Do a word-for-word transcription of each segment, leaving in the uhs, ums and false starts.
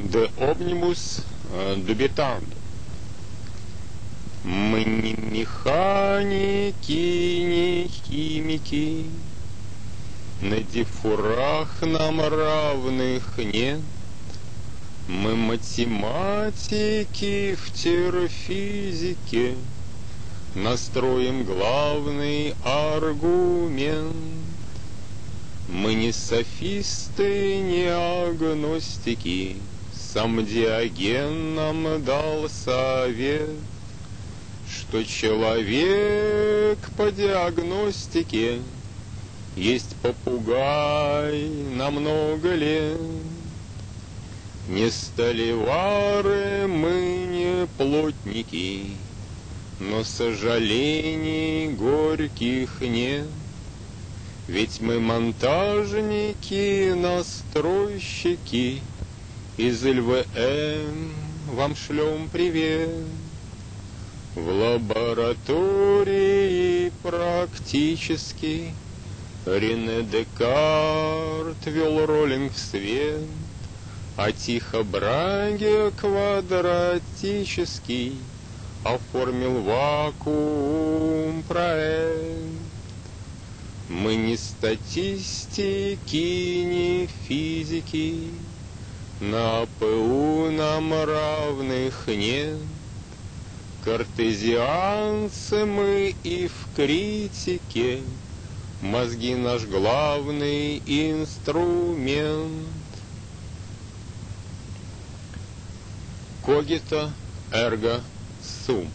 De omnibus dubitando. Мы не механики, не химики, на дифурах нам равных нет. Мы математики в терфизике, настроим главный аргумент. Мы не софисты, не агностики, сам Диоген нам дал совет, что человек по диагностике есть попугай на много лет. Не столевары мы, не плотники, но сожалений горьких нет. Ведь мы монтажники, настройщики, из эл вэ эм вам шлем привет. В лаборатории практически Рене Декарт вел Роллинг в свет, а Тихо Браге квадратический оформил вакуум проект. Мы не статистики, не физики, на а пэ у нам равных нет. Картезианцы мы и в критике, мозги наш главный инструмент. Когито эрго сум.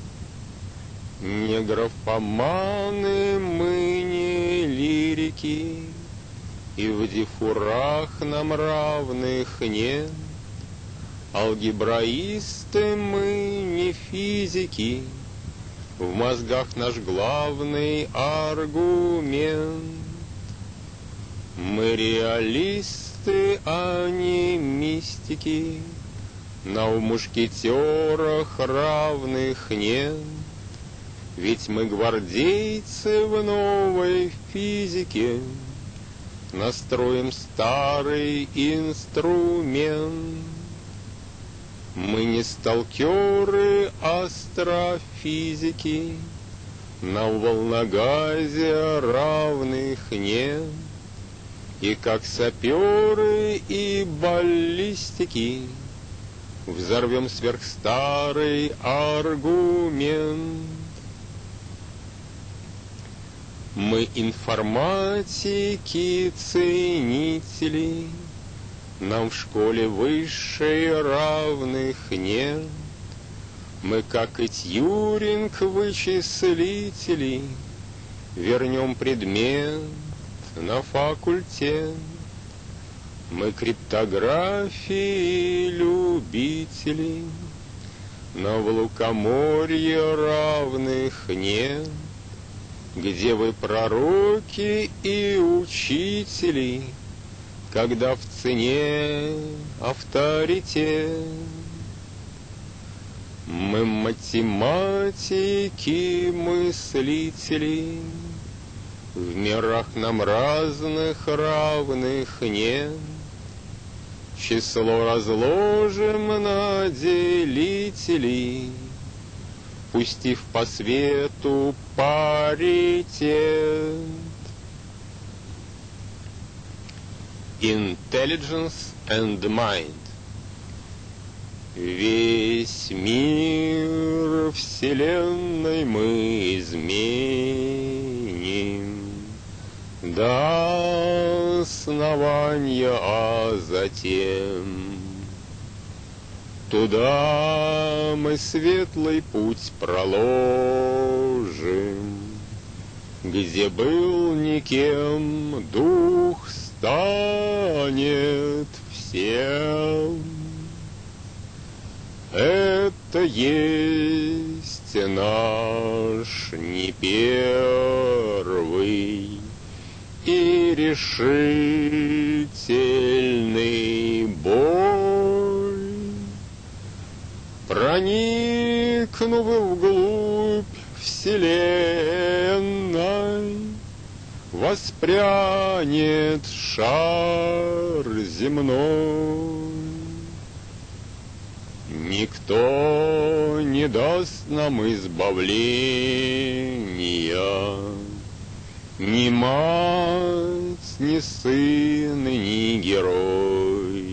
Не графоманы мы, не лирики, и в дифурах нам равных нет. Алгебраисты мы, не физики, в мозгах наш главный аргумент. Мы реалисты, а не мистики, на у мушкетерах равных нет. Ведь мы гвардейцы в новой физике, настроим старый инструмент. Мы не сталкеры, астрофизики, на волногазе равных нет. И как саперы и баллистики взорвем сверхстарый аргумент. Мы информатики, ценители, нам в школе высшей равных нет. Мы, как и Тьюринг, вычислители, вернем предмет на факультет. Мы криптографии любители, но в лукоморье равных нет. Где вы пророки и учители, когда в цене авторитет? Мы математики, мыслители, в мирах нам разных равных нет. Число разложим на делители, пустив по свету паритет. Intelligence and mind. Весь мир вселенной мы изменим до основания, а затем туда мы светлый путь проложим, где был никем, дух станет всем. Это есть наш не первый и решительный бой. Проникнув вглубь вселенной, воспрянет шар земной. Никто не даст нам избавления, ни мать, ни сын, ни герой.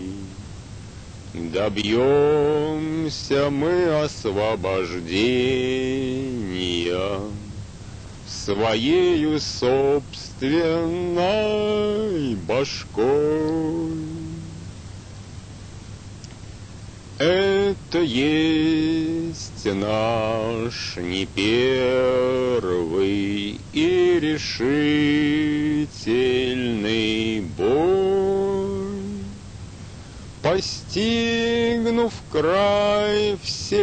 Добьемся мы освобождения своею собственной башкой. Это есть наш не первый и решительный бой. Постигнув край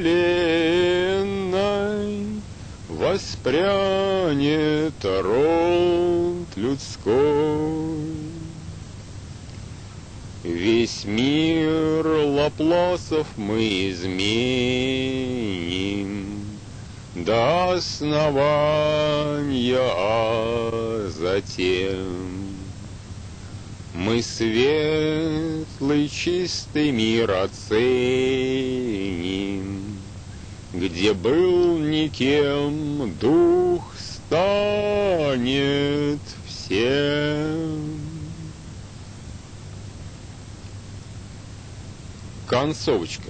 вселенной, воспрянет род людской. Весь мир Лапласов мы изменим до основания, а затем мы светлый чистый мир оценим, где был никем, дух станет всем. Концовочка.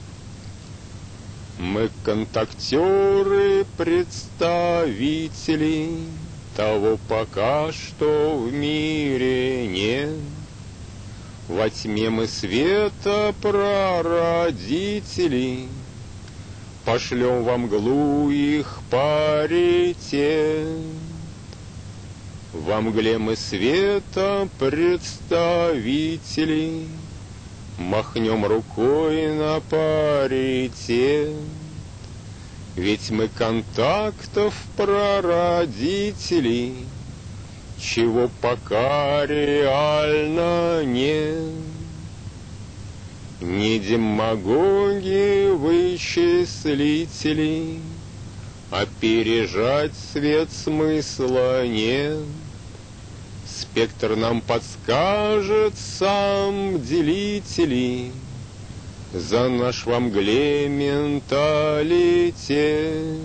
Мы контактеры, представители того пока что в мире нет. Во тьме мы света прародители, пошлем во мглу их паритет. Во мгле мы света представители, махнем рукой на паритет. Ведь мы контактов прародителей, чего пока реально нет. Не демагоги вычислителей, опережать свет смысла нет. Спектр нам подскажет сам делителей за наш во мгле менталитет.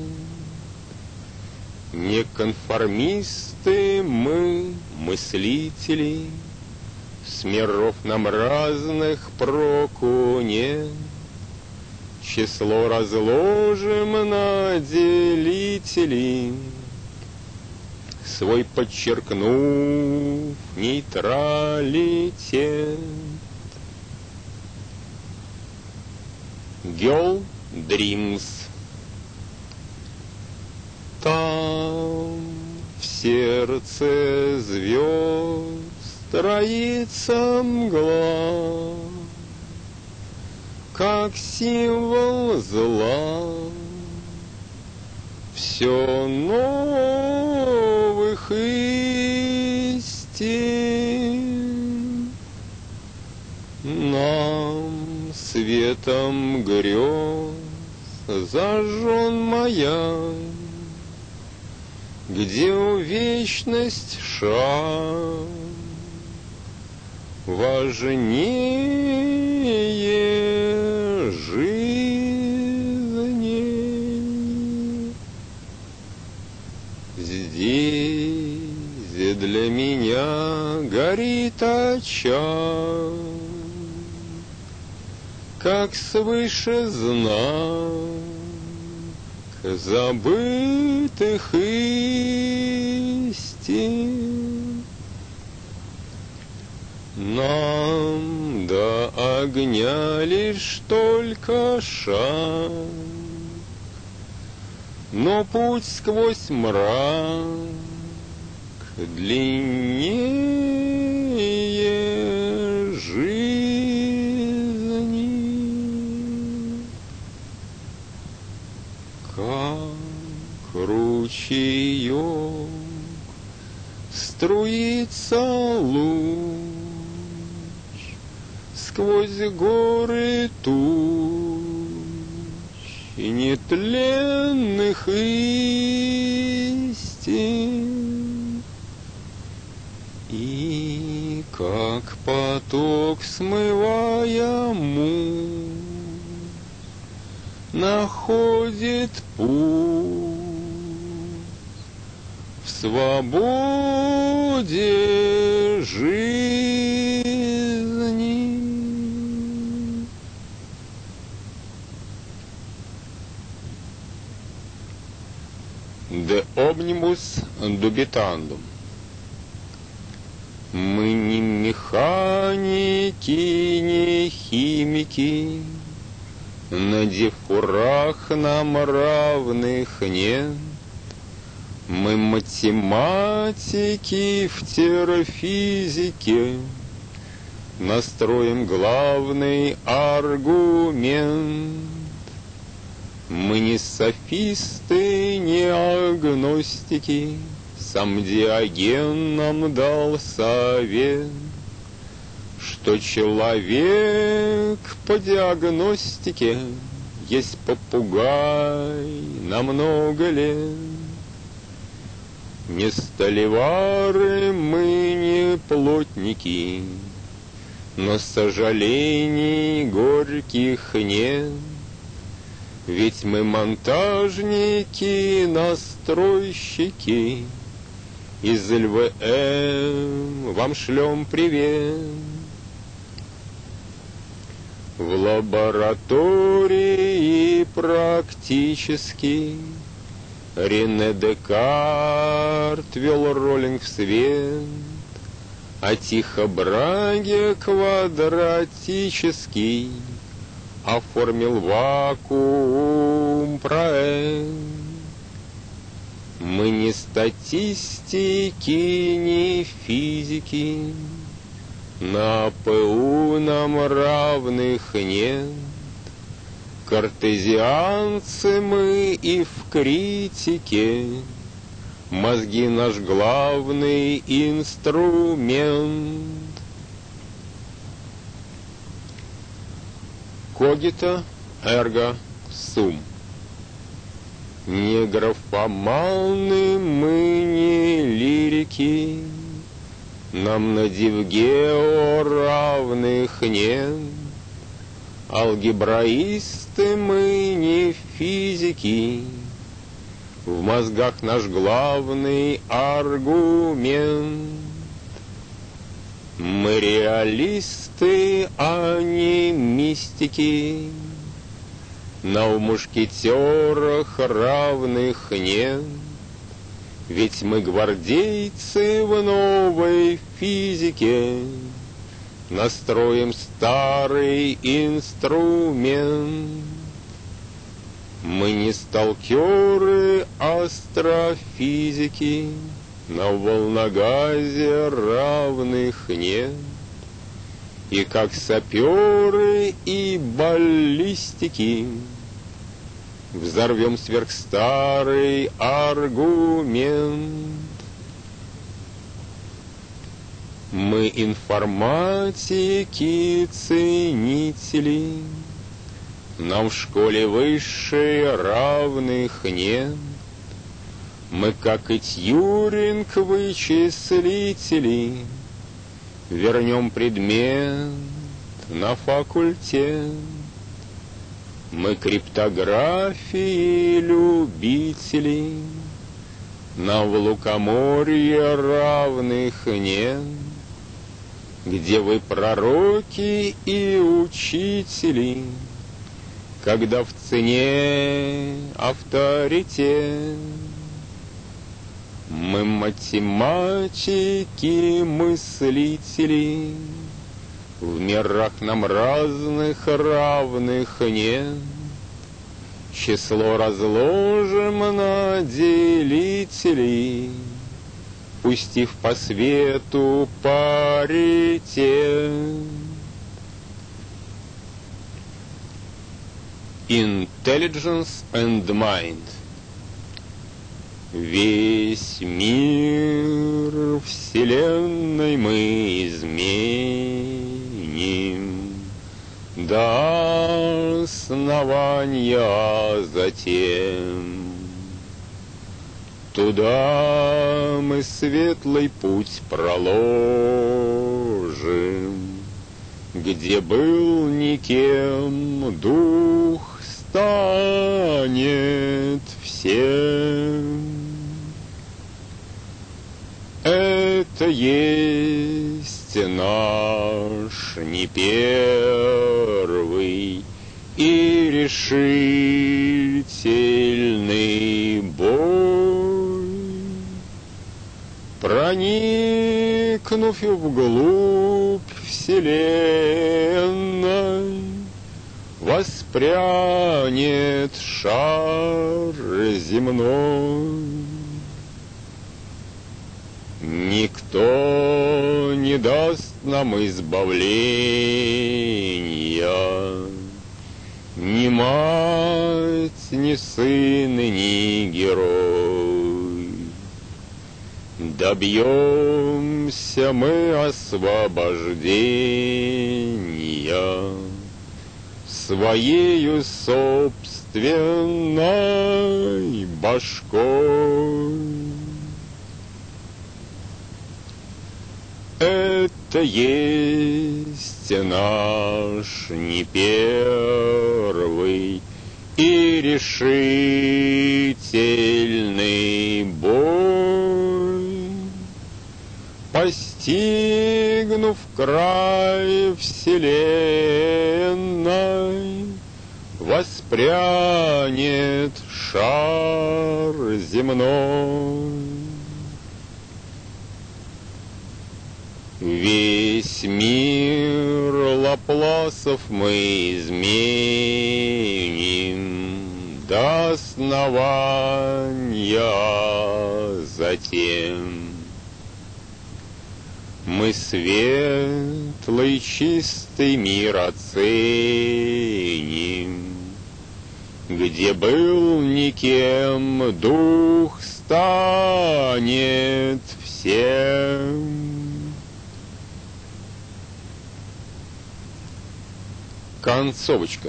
Не конформисты мы, мыслители, с миров нам разных проку нет. Число разложим на делителей, свой подчеркнув нейтралитет. Girl Dreams. Там в сердце звезд роится мгла, как символ зла. Все новых истин нам светом грез зажжен маяк, где у вечность шаг важнее жизни. Здесь для меня горит очаг, как свыше знак забытых истин. Нам до огня лишь только шаг, но путь сквозь мрак длиннее жизни. Как ручеек струится луч сквозь горы туч и нетленных истин. И как поток, смывая муть, находит путь в свободе жизни. De omnibus dubitandum. Мы не механики, не химики, на дифурах нам равных нет. Мы математики в террафизике, настроим главный аргумент. Мы не софисты, не агностики, сам Диоген нам дал совет, что человек по диагностике есть попугай на много лет. Не столевары мы, не плотники, но сожалений горьких нет. Ведь мы монтажники, настройщики, из эл вэ эм вам шлем привет. В лаборатории практически Рене Декарт вел роллинг в свет, а Тихо Браге квадратический оформил вакуум проект. Мы не статистики, не физики, на ПУ нам равных нет. Картезианцы мы и в критике, мозги наш главный инструмент. Когито эрго сум. Не графоманы мы, не лирики, нам на Дивгео равных нет. Алгебраисты мы, не физики, в мозгах наш главный аргумент. Мы реалисты, а не мистики, на у мушкетерах равных нет. Ведь мы гвардейцы в новой физике, настроим старый инструмент. Мы не сталкеры, астрофизики, на волногазе равных нет. И как саперы и баллистики взорвем сверхстарый аргумент. Мы информатики, ценители, нам в школе высшей равных нет. Мы, как и Тьюринг, вычислители, вернем предмет на факультет. Мы криптографии любители, нам в лукоморье равных нет. Где вы пророки и учители, когда в цене авторитет? Мы математики, мыслители, в мирах нам разных равных нет. Число разложим на делители, пустив по свету паритет. Intelligence and mind. Весь мир вселенной мы изменим до основания, затем туда мы светлый путь проложим, где был никем дух станет всем. Это есть наш не первый и решительный бой. Проникнув вглубь вселенной, воспрянет шар земной. Никто не даст нам избавления, ни мать, ни сын, ни герой. Добьемся мы освобождения своею собственной башкой. Это есть наш не первый и решительный бой. Постигнув край вселенной, воспрянет шар земной. Весь мир Лапласов мы изменим до основания затем. Мы светлый чистый мир оценим, где был никем, дух станет всем. Концовочка.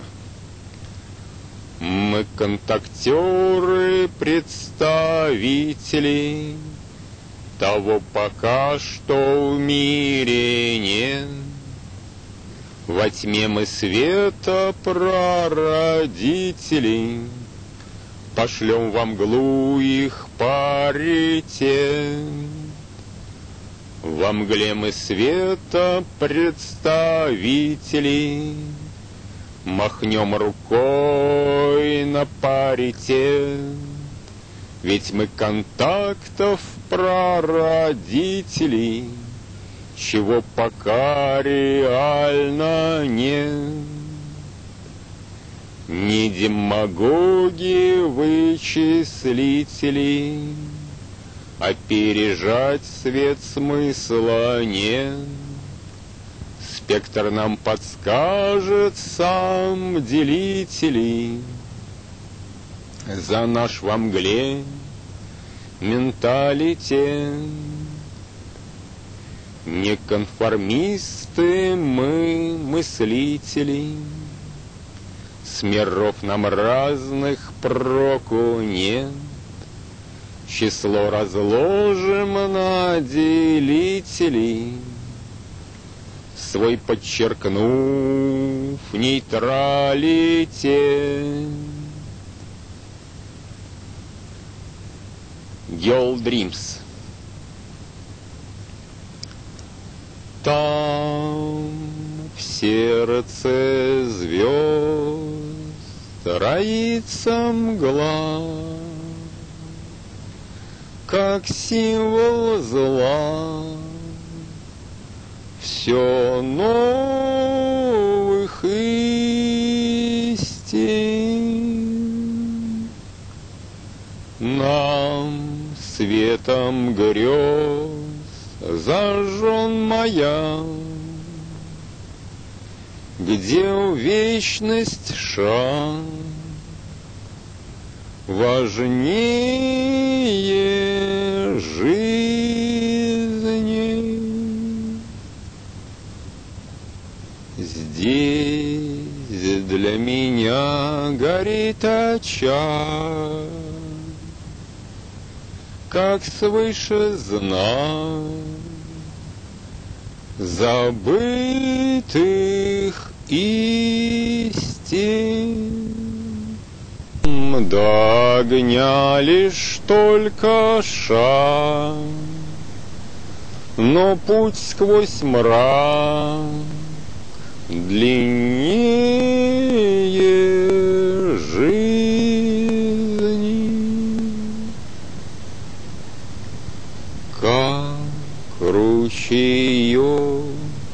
Мы контактеры, представители того пока что в мире нет. Во тьме мы света прародители, пошлем во мглу их паритет. Во мгле мы света представители, махнем рукой на паритет. Ведь мы контактов прародителей, чего пока реально нет. Ни демагоги, вычислители, опережать свет смысла нет. Спектр нам подскажет сам делителей за наш во мгле менталитет. Не конформисты мы, мыслители, с миров нам разных проку нет. Число разложим на делителей, свой подчеркнув нейтралитет. Girl Dreams. Там в сердце звезд роится мгла, как символ зла. Все новых истин. Нам светом грез зажжен маяк, где в вечность шаг важнее жизни. Здесь для меня горит очаг, как свыше знак забытых истин. До огня лишь только шаг, но путь сквозь мрак длиннее жизни. Как ручеёк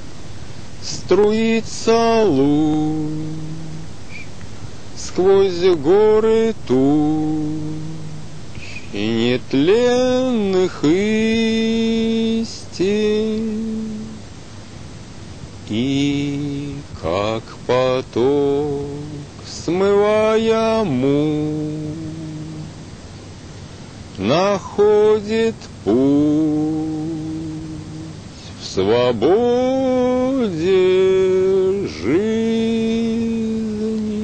струится луч сквозь горы туч нетленных истин, и как поток, смывая муть, находит путь в свободе жизни.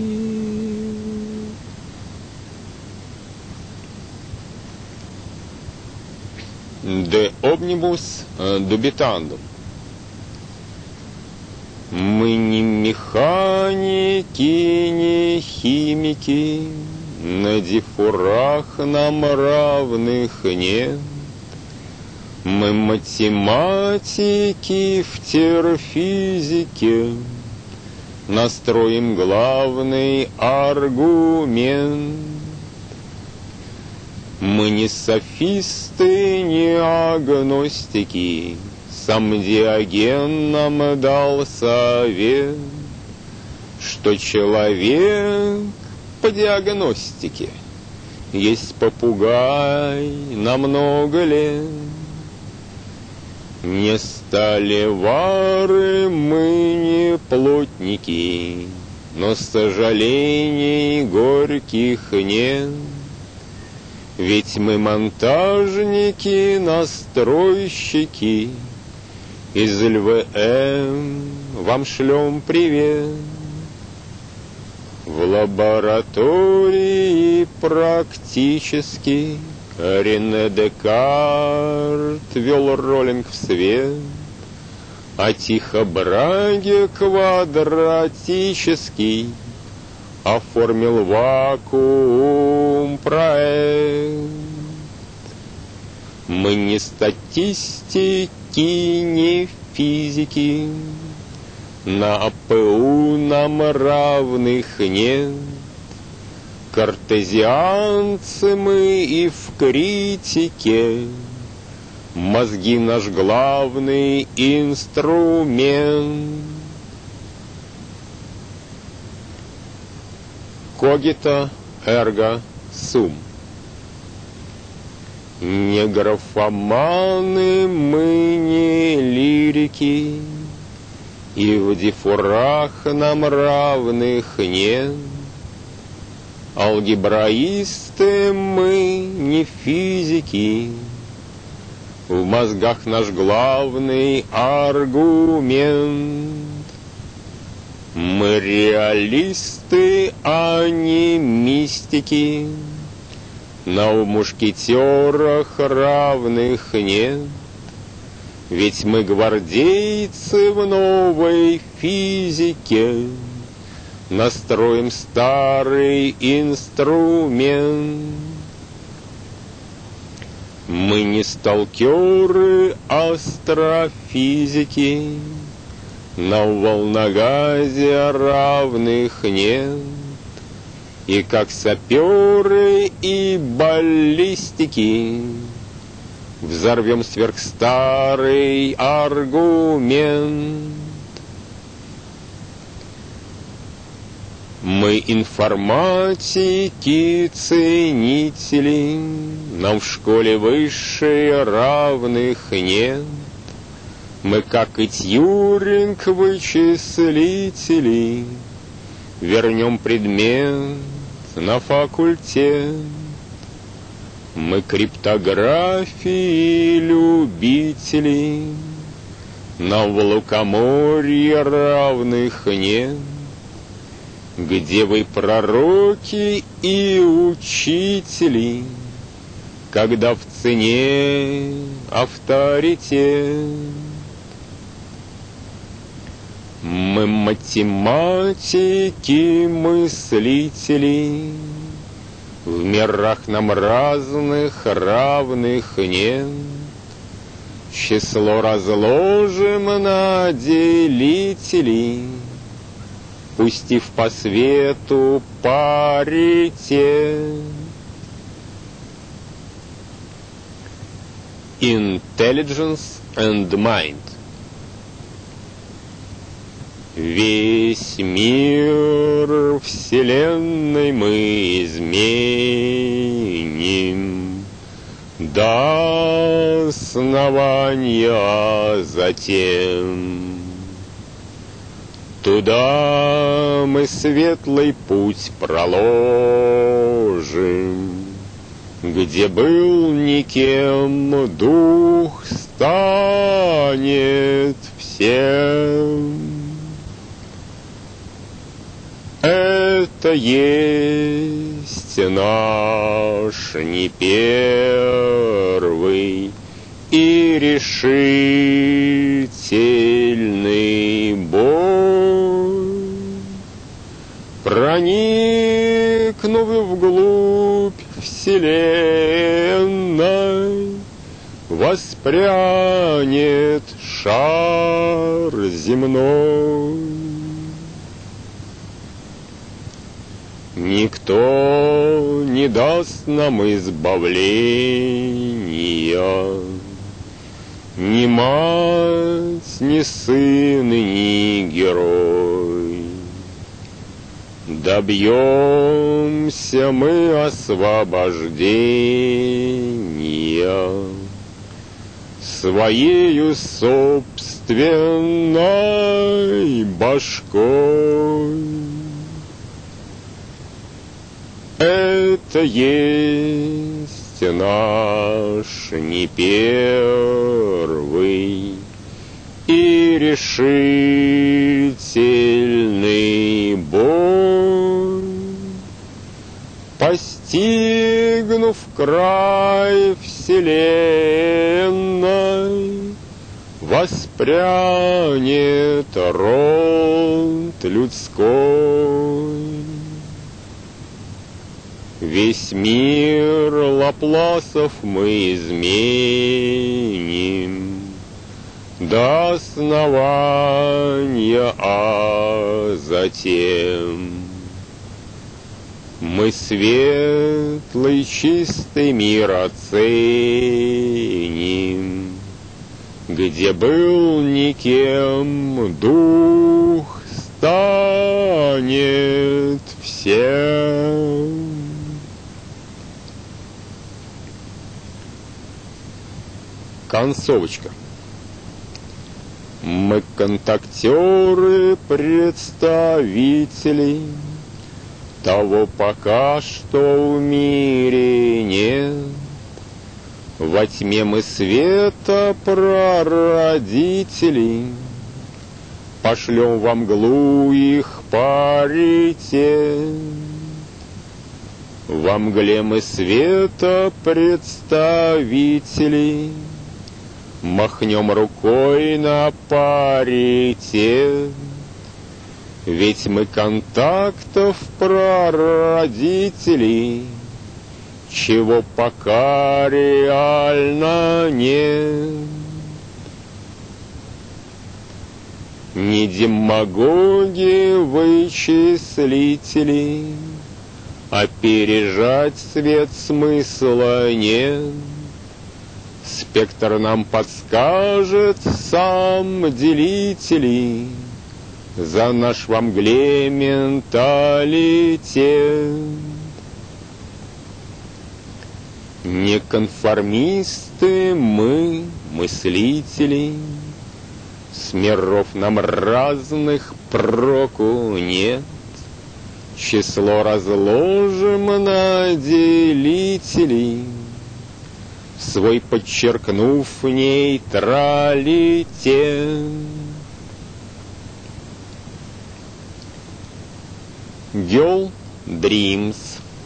De omnibus dubitandum. Мы не механики, не химики, на дифурах нам равных нет. Мы математики в терфизике, настроим главный аргумент. Мы не софисты, не агностики, сам Диоген нам дал совет, что человек по диагностике есть попугай на много лет. Не сталевары, мы не плотники, но сожалений горьких нет. Ведь мы монтажники, настройщики, из ЛВМ вам шлем привет. В лаборатории практически Рене Декарт вел роллинг в свет, а Тихо-Браге квадратический оформил вакуум проект. Мы не статистики, не физики, на АПУ нам равных нет. Картезианцы мы и в критике, мозги наш главный инструмент. Когито эрго сум. Не графоманы, мы не лирики, и в дифурах нам равных нет. Алгебраисты мы не физики, в мозгах наш главный аргумент. Мы реалисты, а не мистики, на у мушкетерах равных нет. Ведь мы гвардейцы в новой физике, настроим старый инструмент. Мы не сталкеры, астрофизики, на волногазе равных нет. И как саперы и баллистики взорвем сверхстарый аргумент. Мы информатики, ценители, нам в школе высшей равных нет. Мы, как и Тьюринг, вычислители, вернем предмет на факультет. Мы криптографии любители, нам в лукоморье равных нет. Где вы, пророки и учители, когда в цене авторитет? Мы математики, мыслители, В мирах нам разных равных нет, число разложим на делители, пустив по свету паритет. Intelligence and mind. Весь мир Вселенной мы изменим до основания, а затем туда мы светлый путь проложим, где был никем, дух станет всем. Это есть наш не первый и решительный бой, проникнув вглубь Вселенной, воспрянет шар земной. Никто не даст нам избавления, ни мать, ни сын, ни герой. Добьемся мы освобождения своею собственной башкой. Это есть наш не первый и решительный бой, постигнув край Вселенной, воспрянет род людской. Весь мир Лапласов мы изменим до основания, а затем мы светлый чистый мир оценим, где был никем, дух станет всем. Концовочка. Мы контактеры, представители того пока что в мире нет. Во тьме мы света прародителей, пошлем во мглу их паритет. Во мгле мы света представителей, махнем рукой на паритет. Ведь мы контактов прародителей, чего пока реально нет. Не демагоги вычислители, опережать свет смысла нет. Спектр нам подскажет сам делителей за наш во мгле менталитет. Не конформисты мы, мыслители, с миров нам разных проку нет. Число разложим на делителей, свой подчеркнув нейтралитет. Girl Dreams.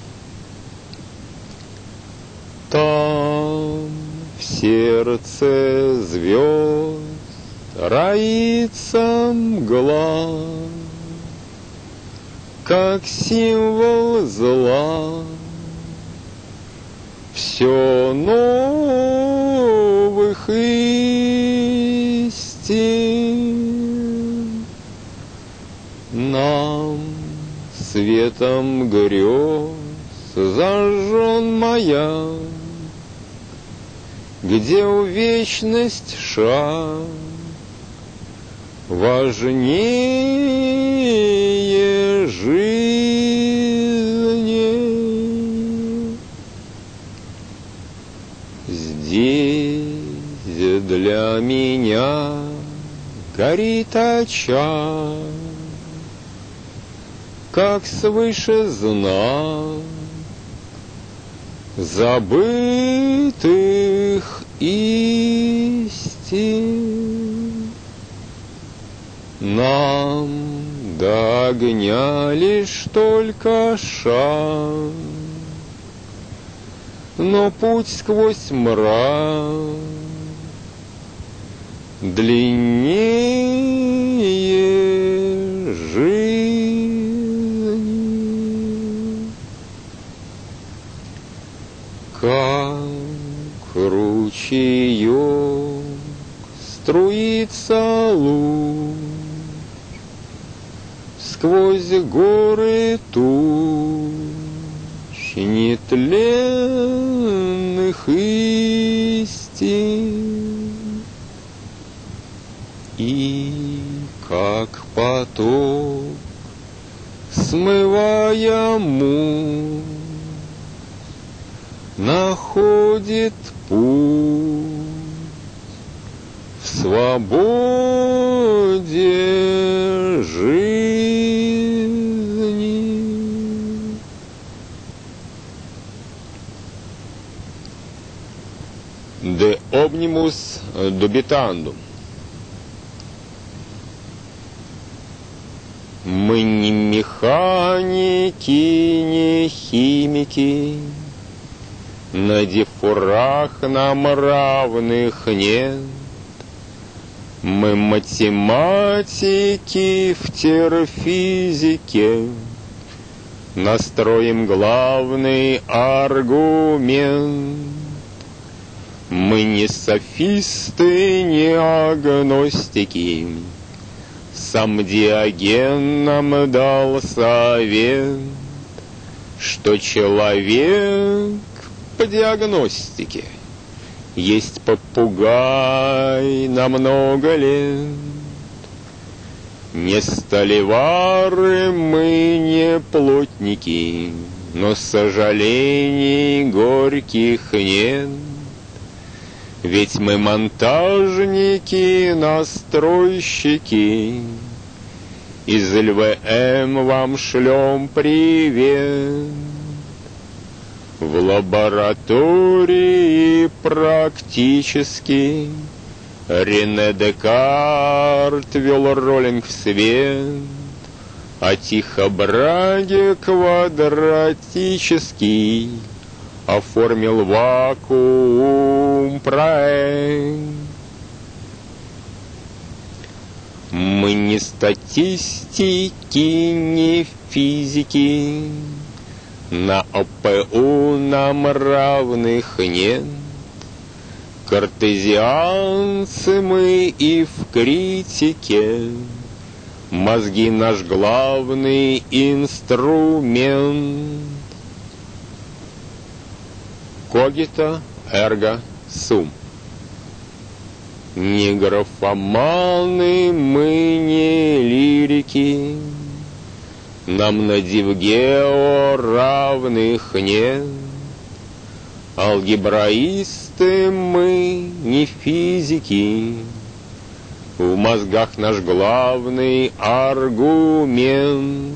Там в сердце звезд роится мгла, как символ зла, все новых истин. Нам светом грез зажжен маяк, где у вечность шаг важнее жизни. Здесь для меня горит очаг, как свыше знак забытых истин. Нам до огня лишь только шаг, но путь сквозь мрак длиннее жизни. Как ручеек струится луч сквозь горы туч нетленных истин, и как поток, смывая муть, находит путь в свободе жизни. De omnibus dubitandum. Мы не механики, не химики, на дифурах нам равных нет. Мы математики в терфизике, настроим главный аргумент. Мы не софисты, не агностики, сам Диоген нам дал совет, что человек по диагностике есть попугай на много лет. Не сталевары мы, не плотники, но сожалений горьких нет. Ведь мы монтажники, настройщики, из эл вэ эм вам шлем привет. В лаборатории практически Рене Декарт вел роллинг в свет, а Тихо-Браге квадратический оформил вакуум проект. Мы не статистики, не физики, на о пэ у нам равных нет. Картезианцы мы и в критике, мозги наш главный инструмент. Когито эрго сум. Не графоманы мы, не лирики, нам на Дивгео равных нет. Алгебраисты мы, не физики, в мозгах наш главный аргумент.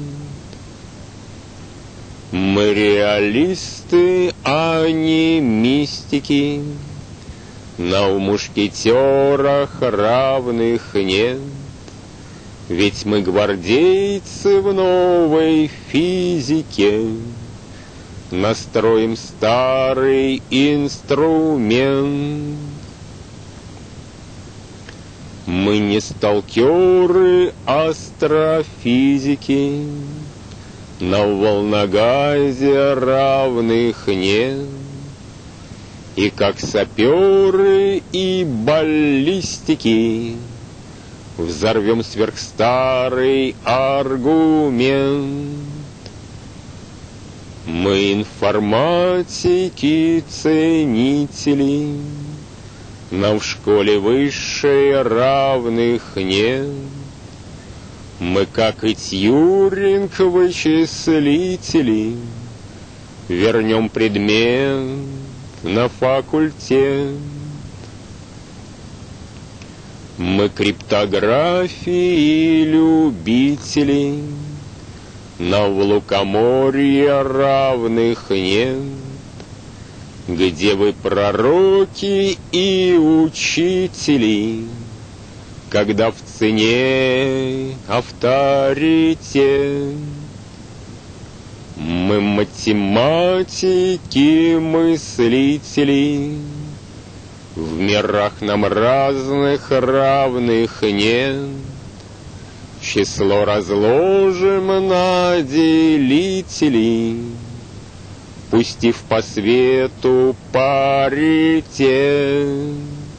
Мы реалисты, а не мистики, на у мушкетерах равных нет. Ведь мы гвардейцы в новой физике, настроим старый инструмент. Мы не сталкеры, астрофизики, на волногазе равных нет. И как саперы и баллистики взорвем сверхстарый аргумент. Мы информатики-ценители, нам в школе высшей равных нет. Мы, как и Тьюринг-вычислители, вернем предмет на факультет. Мы криптографии любители, нам в лукоморье равных нет. Где вы, пророки и учители, когда в цене авторитет? Мы математики, мыслители, в мирах нам разных равных нет. Число разложим на делители, пустив по свету паритет.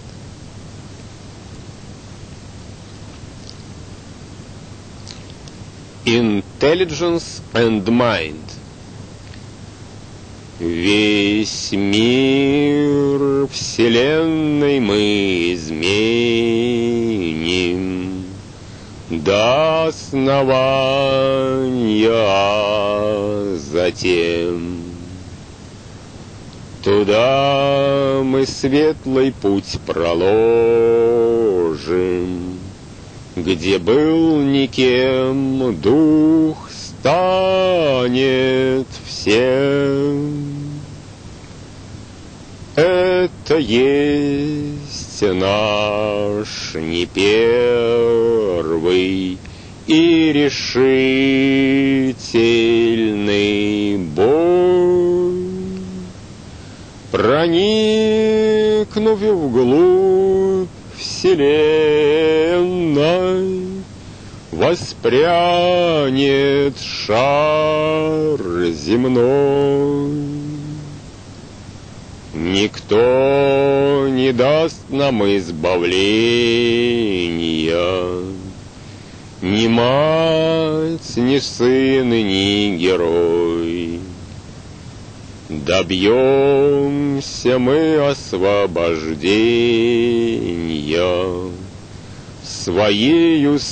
Intelligence and mind. Весь мир Вселенной мы изменим до основания, а затем туда мы светлый путь проложим, где был никем, дух станет всем. Это есть наш не первый и решительный бой. Проникнув вглубь Вселенной, воспрянет шар земной. Никто не даст нам избавления, ни мать, ни сын, ни герой. Добьемся мы освобождения своею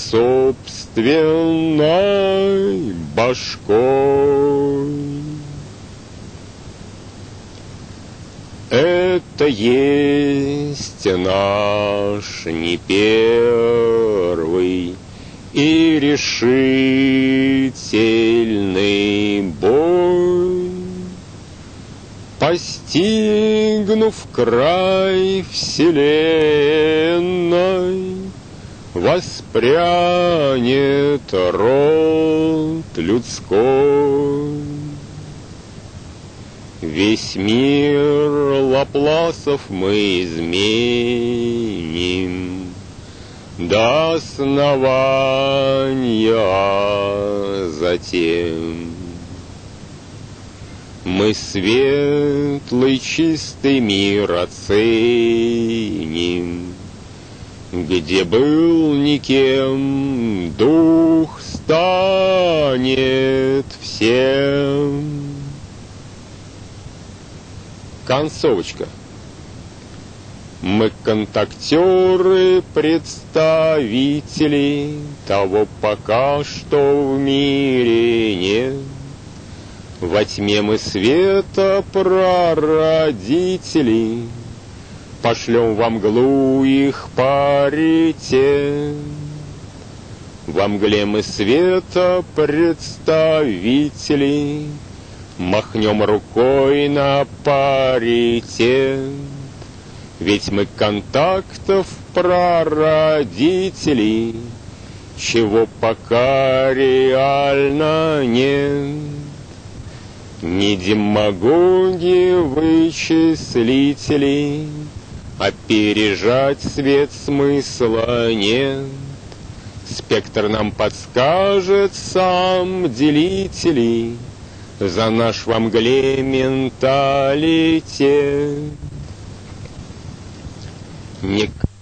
собственной башкой. Это есть наш не первый и решительный бой. Постигнув край Вселенной, воспрянет род людской. Весь мир Лапласов мы изменим до основания, а затем мы светлый чистый мир оценим, где был никем, дух станет всем. Концовочка. Мы контактеры, представители того пока что в мире нет. Во тьме мы света прародители, пошлем во мглу их паритет. Во мгле мы света представители, махнем рукой на паритет. Ведь мы контактов прародители, чего пока реально нет. Ни демагоги вычислителей, опережать свет смысла нет. Спектр нам подскажет сам делителей за наш во мгле менталитет. Не